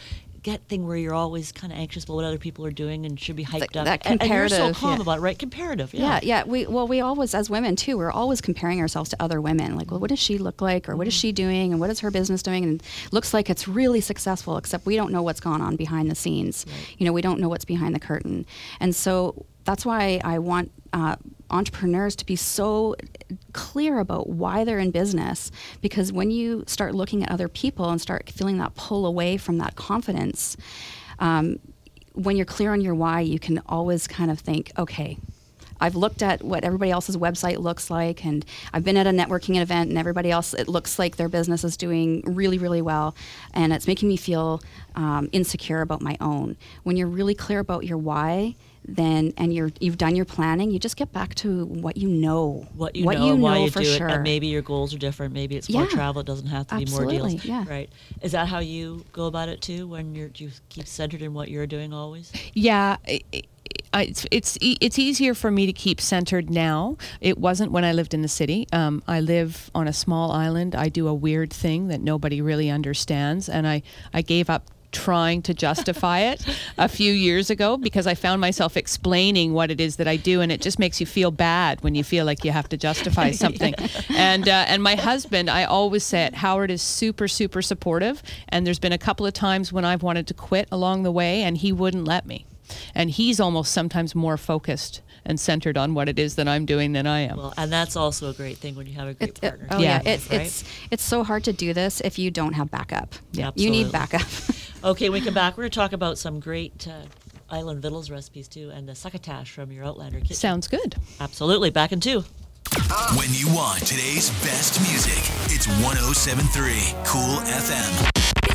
get thing where you're always kind of anxious about what other people are doing and should be hyped up. That comparative. And you're so calm about it, right? Comparative. Yeah. We always, as women too, we're always comparing ourselves to other women. Like, well, what does she look like, or what is she doing, and what is her business doing? And it looks like it's really successful, except we don't know what's gone on behind the scenes. Right. We don't know what's behind the curtain. And so that's why I want entrepreneurs to be so clear about why they're in business, because when you start looking at other people and start feeling that pull away from that confidence, when you're clear on your why, you can always kind of think, okay, I've looked at what everybody else's website looks like, and I've been at a networking event, and everybody else, it looks like their business is doing really, really well, and it's making me feel insecure about my own. When you're really clear about your why, then you've done your planning, you just get back to what you know. What you know why you for do sure. it, and maybe your goals are different. Maybe it's more travel. It doesn't have to be more deals. Yeah. Right. Is that how you go about it too? When do you keep centered in what you're doing always? Yeah. It's easier for me to keep centered now. It wasn't when I lived in the city. I live on a small island. I do a weird thing that nobody really understands, and I gave up trying to justify it a few years ago because I found myself explaining what it is that I do, and it just makes you feel bad when you feel like you have to justify something. And my husband, I always say it, Howard is super, super supportive, and there's been a couple of times when I've wanted to quit along the way, and he wouldn't let me. And he's almost sometimes more focused and centered on what it is that I'm doing than I am. Well, and that's also a great thing when you have a great partner. It's so hard to do this if you don't have backup. Yeah, you need backup. Okay, when we come back, we're going to talk about some great island vittles recipes too, and the succotash from your Outlander kitchen. Sounds good. Absolutely. Back in 2. When you want today's best music, it's 107.3 Cool FM.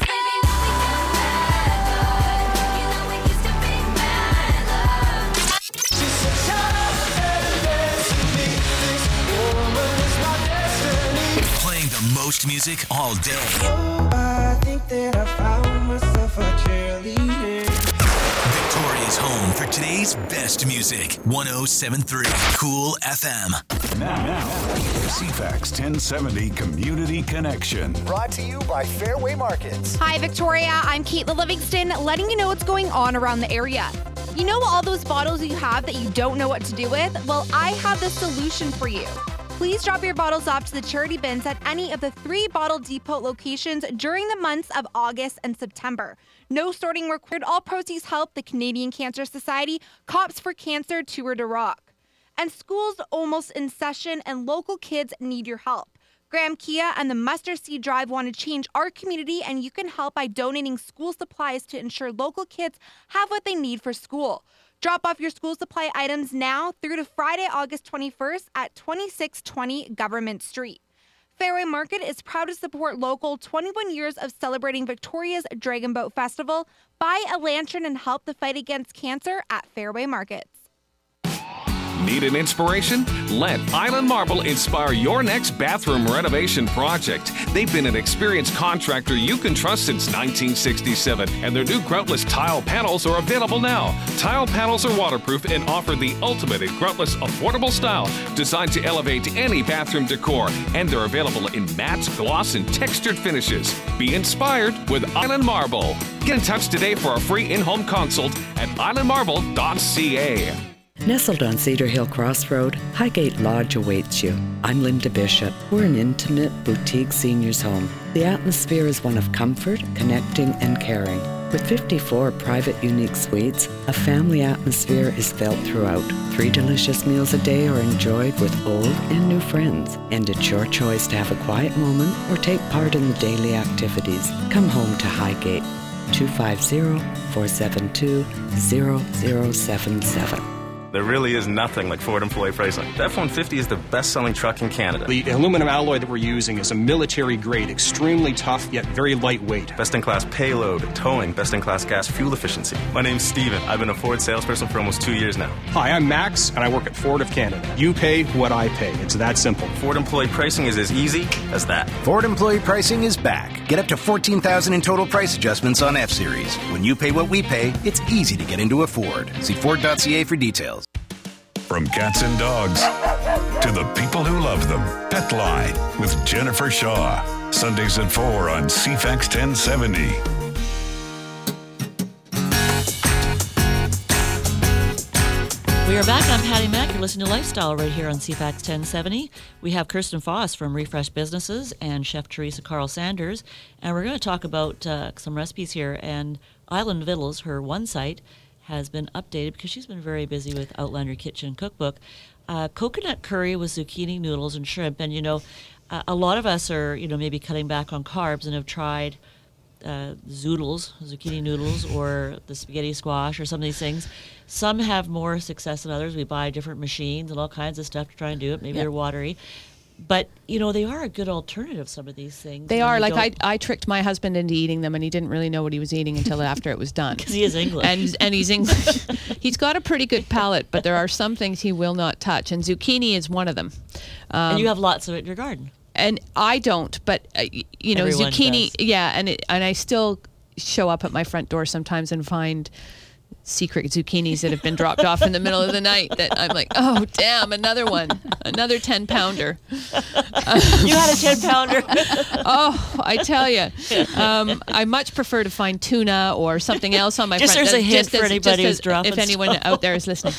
Playing the most music all day. Oh, I think that I found myself a cheerleader. Victoria's home for today's best music. 107.3 Cool FM. Now, CFAX 1070 Community Connection. Brought to you by Fairway Markets. Hi, Victoria. I'm Caitlin Livingston, letting you know what's going on around the area. You know all those bottles you have that you don't know what to do with? Well, I have the solution for you. Please drop your bottles off to the charity bins at any of the 3 Bottle Depot locations during the months of August and September. No sorting required. All proceeds help the Canadian Cancer Society, Cops for Cancer Tour de Rock. And school's almost in session, and local kids need your help. Graham Kia and the Mustard Seed Drive want to change our community, and you can help by donating school supplies to ensure local kids have what they need for school. Drop off your school supply items now through to Friday, August 21st at 2620 Government Street. Fairway Market is proud to support local 21 years of celebrating Victoria's Dragon Boat Festival. Buy a lantern and help the fight against cancer at Fairway Markets. Need an inspiration? Let Island Marble inspire your next bathroom renovation project. They've been an experienced contractor you can trust since 1967, and their new groutless tile panels are available now. Tile panels are waterproof and offer the ultimate in groutless, affordable style, designed to elevate any bathroom decor, and they're available in matte, gloss, and textured finishes. Be inspired with Island Marble. Get in touch today for a free in-home consult at islandmarble.ca. Nestled on Cedar Hill Crossroad, Highgate Lodge awaits you. I'm Linda Bishop. We're an intimate boutique seniors home. The atmosphere is one of comfort, connecting, and caring. With 54 private unique suites, a family atmosphere is felt throughout. 3 delicious meals a day are enjoyed with old and new friends. And it's your choice to have a quiet moment or take part in the daily activities. Come home to Highgate. 250-472-0077. There really is nothing like Ford employee pricing. The F-150 is the best-selling truck in Canada. The aluminum alloy that we're using is a military-grade, extremely tough, yet very lightweight. Best-in-class payload, towing, best-in-class gas fuel efficiency. My name's Steven. I've been a Ford salesperson for almost 2 years now. Hi, I'm Max, and I work at Ford of Canada. You pay what I pay. It's that simple. Ford employee pricing is as easy as that. Ford employee pricing is back. Get up to $14,000 in total price adjustments on F-Series. When you pay what we pay, it's easy to get into a Ford. See Ford.ca for details. From cats and dogs to the people who love them. Petline with Jennifer Shaw. Sundays at 4 on CFAX 1070. We are back. I'm Patty Mack. You're listening to Lifestyle right here on CFAX 1070. We have Kirsten Foss from Refresh Businesses and Chef Teresa Carl Sanders. And we're going to talk about some recipes here. And Island Vittles, her one site, has been updated because she's been very busy with Outlander Kitchen Cookbook. Coconut curry with zucchini noodles and shrimp. And, a lot of us are, maybe cutting back on carbs and have tried zoodles, zucchini noodles, or the spaghetti squash, or some of these things. Some have more success than others. We buy different machines and all kinds of stuff to try and do it. Maybe they're watery. But, they are a good alternative, some of these things. They are. Like, I tricked my husband into eating them, and he didn't really know what he was eating until after it was done. Because he is English. And he's English. He's got a pretty good palate, but there are some things he will not touch, and zucchini is one of them. And you have lots of it in your garden. And I don't, but, Everyone zucchini, does. yeah, and I still show up at my front door sometimes and find secret zucchinis that have been dropped off in the middle of the night that I'm like, oh, damn, another one, another 10-pounder. You had a 10-pounder. Oh, I tell you. I much prefer to find tuna or something else on my front. There's a hint for anybody who's dropping if anyone stuff. out there is listening.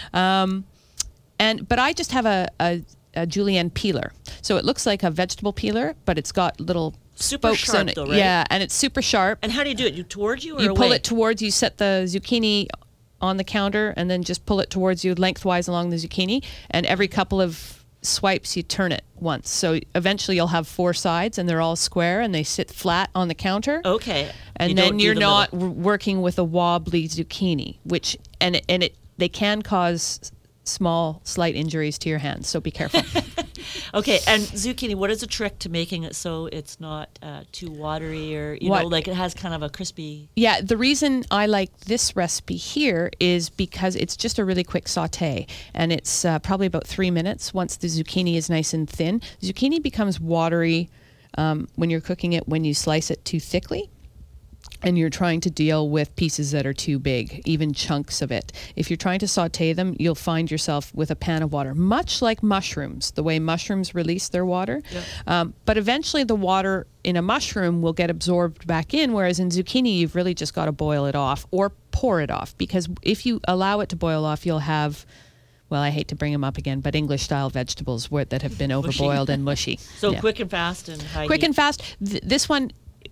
But I just have a julienne peeler. So it looks like a vegetable peeler, but it's got little super spokes sharp on it. though, right? Yeah, and it's super sharp. And how do you do it? You towards you or You away? pull it towards you, set the zucchini on the counter, and then just pull it towards you lengthwise along the zucchini. And every couple of swipes, you turn it once. So eventually you'll have 4 sides, and they're all square, and they sit flat on the counter. Okay. And then you're not working with a wobbly zucchini, which they can cause small, slight injuries to your hands. So be careful. Okay, and zucchini, what is the trick to making it so it's not too watery or, like it has kind of a crispy... Yeah, the reason I like this recipe here is because it's just a really quick saute, and it's probably about 3 minutes once the zucchini is nice and thin. Zucchini becomes watery when you're cooking it when you slice it too thickly. And you're trying to deal with pieces that are too big, even chunks of it. If you're trying to saute them, you'll find yourself with a pan of water, much like mushrooms, the way mushrooms release their water. Yep. But eventually the water in a mushroom will get absorbed back in, whereas in zucchini, you've really just got to boil it off or pour it off. Because if you allow it to boil off, you'll have... Well, I hate to bring them up again, but English-style vegetables that have been overboiled and mushy. So quick and fast and high Quick heat. and fast. This one...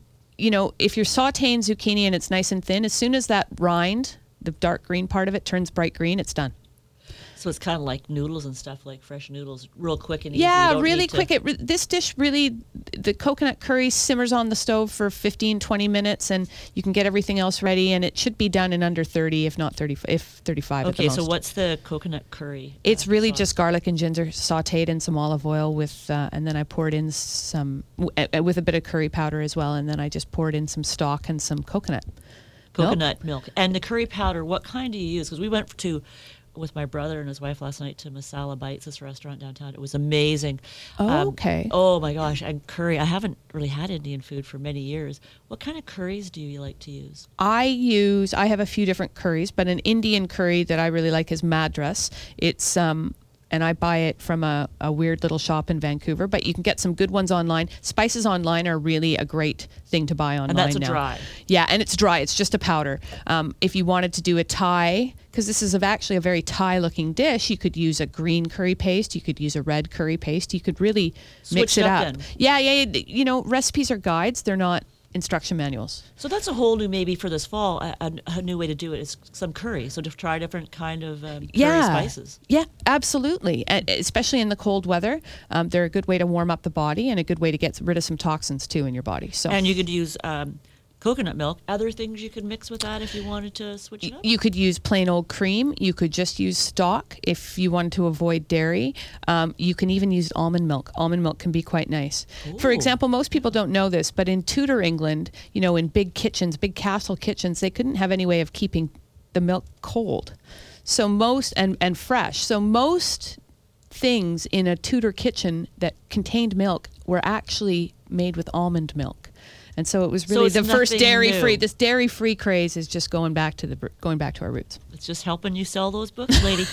if you're sauteing zucchini and it's nice and thin, as soon as that rind, the dark green part of it, turns bright green, it's done. So it's kind of like noodles and stuff, like fresh noodles, real quick and easy. Yeah, really quick. This dish really, the coconut curry simmers on the stove for 15, 20 minutes, and you can get everything else ready, and it should be done in under 30, if not 30, if 35 at the most. Okay, so what's the coconut curry? It's really sauce? Just garlic and ginger sauteed in some olive oil with, and then I poured in some, with a bit of curry powder as well, and then I just poured in some stock and some coconut milk. And the curry powder, what kind do you use? Because we went with my brother and his wife last night to Masala Bites, this restaurant downtown. It was amazing. Okay. Oh my gosh, and curry. I haven't really had Indian food for many years. What kind of curries do you like to use? I have a few different curries, but an Indian curry that I really like is Madras. It's and I buy it from a weird little shop in Vancouver, but you can get some good ones online. Spices online are really a great thing to buy online now. And that's dry. dry. Yeah, and it's dry. It's just a powder. If you wanted to do a Thai, because this is actually a very Thai-looking dish, you could use a green curry paste. You could use a red curry paste. You could really mix it up. Then. Yeah. Recipes are guides. They're not instruction manuals. So that's a whole new, maybe for this fall, a new way to do it is some curry. So to try different kind of curry spices. Yeah, absolutely. And especially in the cold weather, they're a good way to warm up the body and a good way to get rid of some toxins too in your body. So and you could use coconut milk. Other things you could mix with that if you wanted to switch it up? You could use plain old cream. You could just use stock if you wanted to avoid dairy. You can even use almond milk. Almond milk can be quite nice. Ooh. For example, most people don't know this, but in Tudor England, in big kitchens, big castle kitchens, they couldn't have any way of keeping the milk cold. So most, and fresh. So most things in a Tudor kitchen that contained milk were actually made with almond milk. And so it was really the first dairy-free. This dairy-free craze is just going back to our roots. It's just helping you sell those books, lady.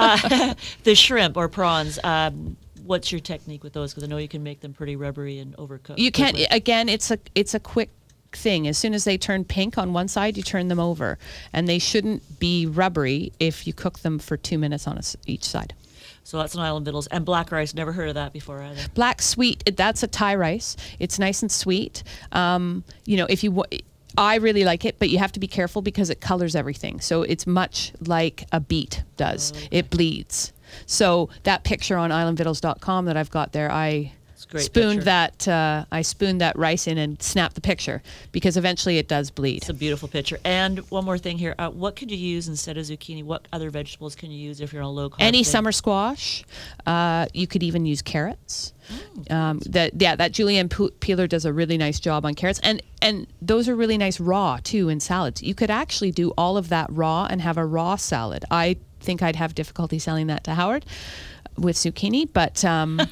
The shrimp or prawns. What's your technique with those? Because I know you can make them pretty rubbery and overcooked. You can. Again, it's a quick thing. As soon as they turn pink on one side, you turn them over. And they shouldn't be rubbery if you cook them for 2 minutes on each side. So that's an Island Vittles. And black rice, never heard of that before either. Black sweet, that's a Thai rice. It's nice and sweet. If you I really like it, but you have to be careful because it colors everything. So it's much like a beet does. Okay. It bleeds. So that picture on islandvittles.com that I've got there, I spooned that rice in and snapped the picture because eventually it does bleed. It's a beautiful picture. And one more thing here. What could you use instead of zucchini? What other vegetables can you use if you're on a low carb? Any summer squash. You could even use carrots. That julienne peeler does a really nice job on carrots. And those are really nice raw too in salads. You could actually do all of that raw and have a raw salad. I think I'd have difficulty selling that to Howard with zucchini, but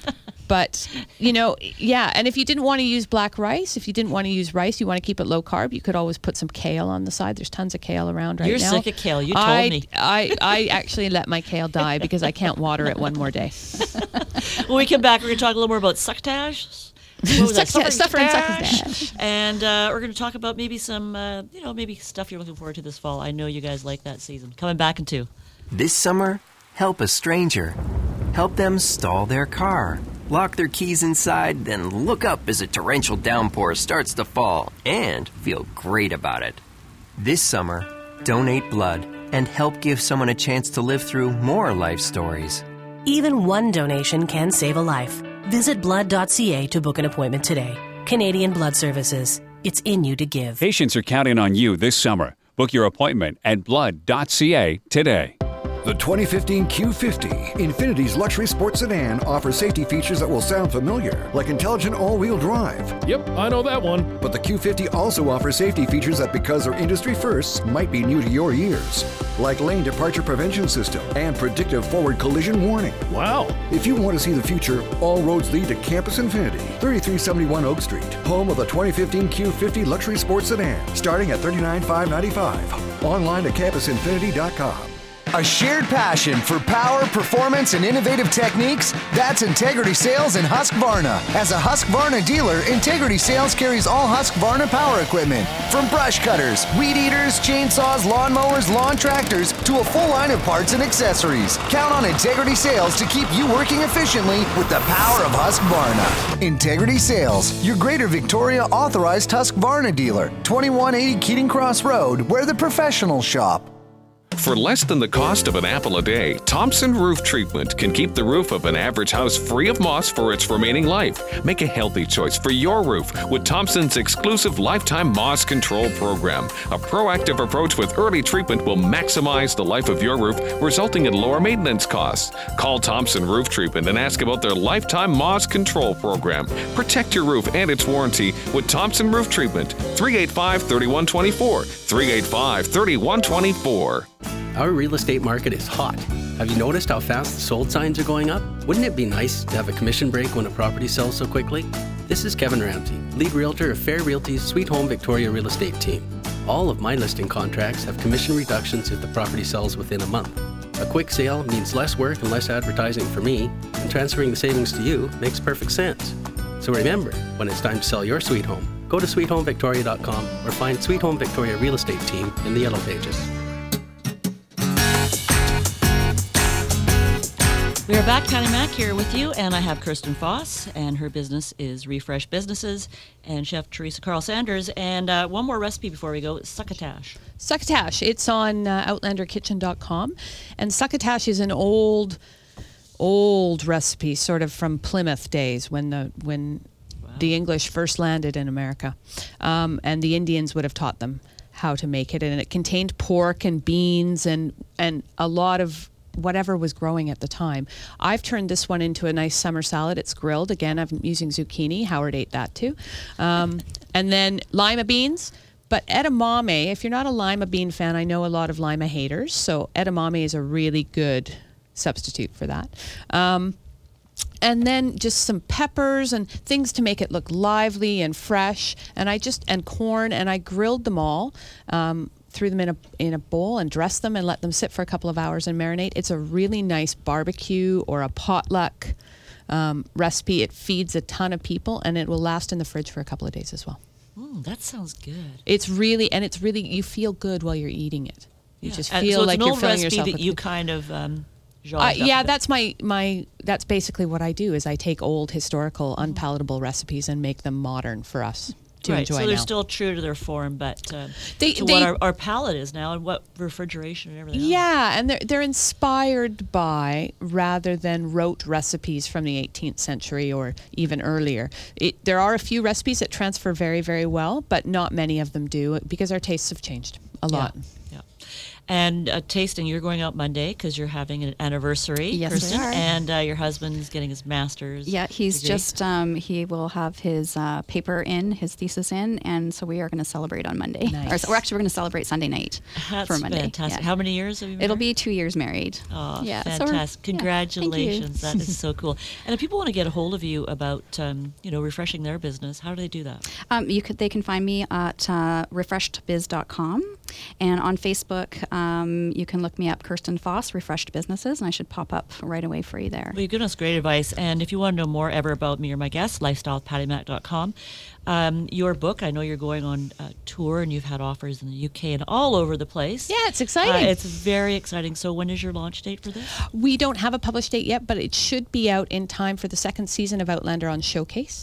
and if you didn't want to use black rice, if you didn't want to use rice, you want to keep it low carb, you could always put some kale on the side. There's tons of kale around right now. You're sick of kale, you told me. I actually let my kale die because I can't water it one more day. When we come back, we're going to talk a little more about succotash. Stuffer and succotash. And we're going to talk about maybe some, maybe stuff you're looking forward to this fall. I know you guys like that season. Coming back in 2. This summer, help a stranger. Help them stall their car. Lock their keys inside, then look up as a torrential downpour starts to fall and feel great about it. This summer, donate blood and help give someone a chance to live through more life stories. Even one donation can save a life. Visit blood.ca to book an appointment today. Canadian Blood Services. It's in you to give. Patients are counting on you this summer. Book your appointment at blood.ca today. The 2015 Q50, Infinity's luxury sports sedan, offers safety features that will sound familiar, like intelligent all-wheel drive. Yep, I know that one. But the Q50 also offers safety features that, because they're industry firsts, might be new to your ears, like lane departure prevention system and predictive forward collision warning. Wow. If you want to see the future, all roads lead to Campus Infinity, 3371 Oak Street, home of the 2015 Q50 luxury sports sedan, starting at $39,595. Online at campusinfinity.com. A shared passion for power, performance, and innovative techniques? That's Integrity Sales in Husqvarna. As a Husqvarna dealer, Integrity Sales carries all Husqvarna power equipment. From brush cutters, weed eaters, chainsaws, lawnmowers, lawn tractors, to a full line of parts and accessories. Count on Integrity Sales to keep you working efficiently with the power of Husqvarna. Integrity Sales, your Greater Victoria authorized Husqvarna dealer. 2180 Keating Cross Road, where the professionals shop. For less than the cost of an apple a day, Thompson Roof Treatment can keep the roof of an average house free of moss for its remaining life. Make a healthy choice for your roof with Thompson's exclusive lifetime moss control program. A proactive approach with early treatment will maximize the life of your roof, resulting in lower maintenance costs. Call Thompson Roof Treatment and ask about their lifetime moss control program. Protect your roof and its warranty with Thompson Roof Treatment. 385-3124. 385-3124. Our real estate market is hot. Have you noticed how fast the sold signs are going up? Wouldn't it be nice to have a commission break when a property sells so quickly? This is Kevin Ramsey, lead realtor of Fair Realty's Sweet Home Victoria real estate team. All of my listing contracts have commission reductions if the property sells within a month. A quick sale means less work and less advertising for me, and transferring the savings to you makes perfect sense. So remember, when it's time to sell your sweet home, go to sweethomevictoria.com or find Sweet Home Victoria Real Estate Team in the Yellow Pages. We are back, Patty Mack here with you, and I have Kirsten Foss, and her business is Refresh Businesses, and Chef Teresa Carl Sanders. And one more recipe before we go, succotash. Succotash, it's on outlanderkitchen.com, and succotash is an old recipe, sort of from Plymouth days when the English first landed in America, and the Indians would have taught them how to make it, and it contained pork and beans and a lot of whatever was growing at the time. I've turned this one into a nice summer salad. It's grilled. Again, I'm using zucchini. Howard ate that too. And then lima beans. But edamame, if you're not a lima bean fan, I know a lot of lima haters, so edamame is a really good substitute for that. And then just some peppers and things to make it look lively and fresh. And corn, and I grilled them all. Threw them in a bowl and dressed them and let them sit for a couple of hours and marinate. It's a really nice barbecue or a potluck recipe. It feeds a ton of people, and it will last in the fridge for a couple of days as well. That sounds good. It's really, you feel good while you're eating it. You just feel so like you're filling yourself that with you food. kind of that's basically what I do is I take old historical unpalatable recipes and make them modern for us to enjoy so now. they're still true to their form, but to they what our palate is now and what refrigeration and everything else. And they're inspired by rather than rote recipes from the 18th century or even earlier. There are a few recipes that transfer very, very well, but not many of them do because our tastes have changed a lot. Yeah. And tasting, you're going out Monday because you're having an anniversary, yes, Kirsten, we are. And your husband's getting his master's. Yeah, he's degree. just, he will have his paper in, his thesis in, and so we are going to celebrate on Monday. Nice. We're going to celebrate Sunday night for Monday. Fantastic. Yeah. How many years have you been It'll married? be 2 years married. Oh, yeah, fantastic. Congratulations. Thank you. That is so cool. And if people want to get a hold of you about, refreshing their business, how do they do that? They can find me at refreshedbiz.com, and on Facebook, you can look me up, Kirsten Foss, Refreshed Businesses, and I should pop up right away for you there. Well, you've given us great advice. And if you want to know more ever about me or my guests, lifestylewithpattymac.com. Your book, I know you're going on tour and you've had offers in the UK and all over the place. Yeah, it's exciting. It's very exciting. So when is your launch date for this? We don't have a published date yet, but it should be out in time for the second season of Outlander on Showcase.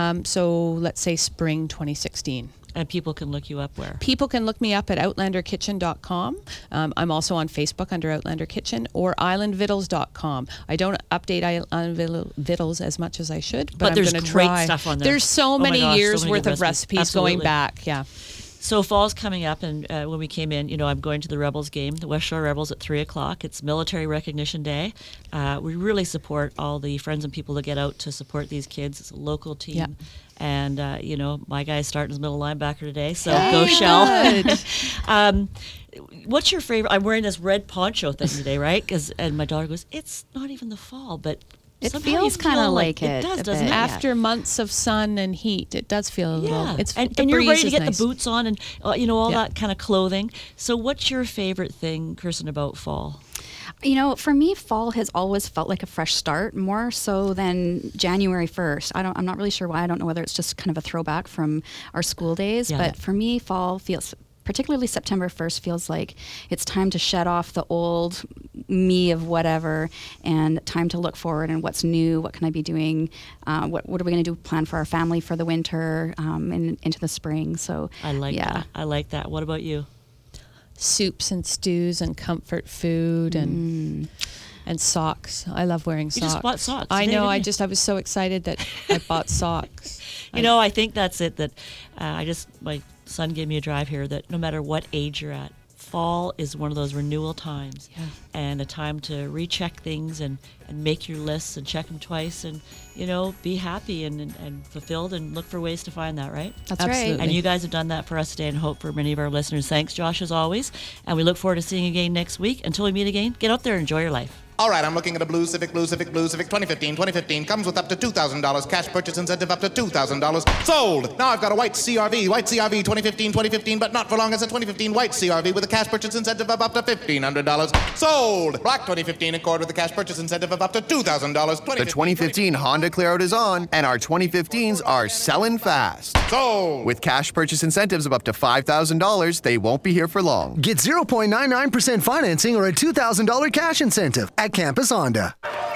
So let's say spring 2016. And people can look you up where? People can look me up at outlanderkitchen.com. I'm also on Facebook under Outlander Kitchen or islandvittles.com. I don't update Island Vittles as much as I should, but I'm there's going to great try. stuff on there. There's so many years worth good of recipes going back. Yeah. So fall's coming up, and when we came in, I'm going to the Rebels game, the West Shore Rebels at 3 o'clock. It's Military Recognition Day. We really support all the friends and people that get out to support these kids. It's a local team. Yeah. And, my guy's starting as middle linebacker today, so go Shell. What's your favorite? I'm wearing this red poncho thing today, right? And my daughter goes, it's not even the fall, but it somehow feels you kind feel of like it does, doesn't it? After months of sun and heat, it does feel a little. And you're ready to get nice. the boots on and all that kind of clothing. So, what's your favorite thing, Kirsten, about fall? For me, fall has always felt like a fresh start, more so than January 1st. I'm not really sure why. I don't know whether it's just kind of a throwback from our school days, but for me, fall feels, particularly September 1st, feels like it's time to shed off the old me of whatever and time to look forward and what's new, what can I be doing, what are we going to do, plan for our family for the winter and into the spring. So I like that. I like that. What about you? Soups and stews and comfort food and socks. I love wearing socks. You just bought socks. I today, know. didn't you? I was so excited that I bought socks. I think that's it. That my son gave me a drive here. That no matter what age you're at, fall is one of those renewal times, and a time to recheck things and make your lists and check them twice and be happy and fulfilled and look for ways to find that, right? That's right. And you guys have done that for us today and hope for many of our listeners. Thanks, Josh, as always, and we look forward to seeing you again next week. Until we meet again, get out there and enjoy your life. All right, I'm looking at a blue Civic 2015. 2015 comes with up to $2,000 cash purchase incentive, up to $2,000. Sold! Now I've got a white CRV 2015, but not for long as a 2015 white CRV with a cash purchase incentive of up to $1,500. Sold! Black 2015 Accord with a cash purchase incentive of up to $2,000. The 2015 Honda Clearout is on, and our 2015s are selling fast. Sold! With cash purchase incentives of up to $5,000, they won't be here for long. Get 0.99% financing or a $2,000 cash incentive at Campus Honda.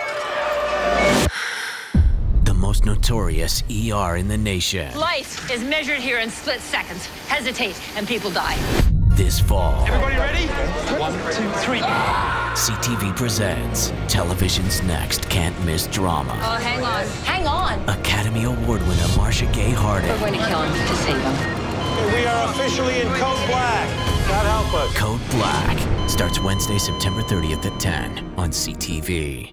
The most notorious ER in the nation. Life is measured here in split seconds. Hesitate and people die. This fall. Everybody ready? 1, 2, 3. CTV presents television's next can't-miss drama. Oh, hang on. Hang on. Academy Award winner Marcia Gay Harden. We're going to kill him to save him. We are officially in Code Black. God help us. Code Black starts Wednesday, September 30th at 10 on CTV.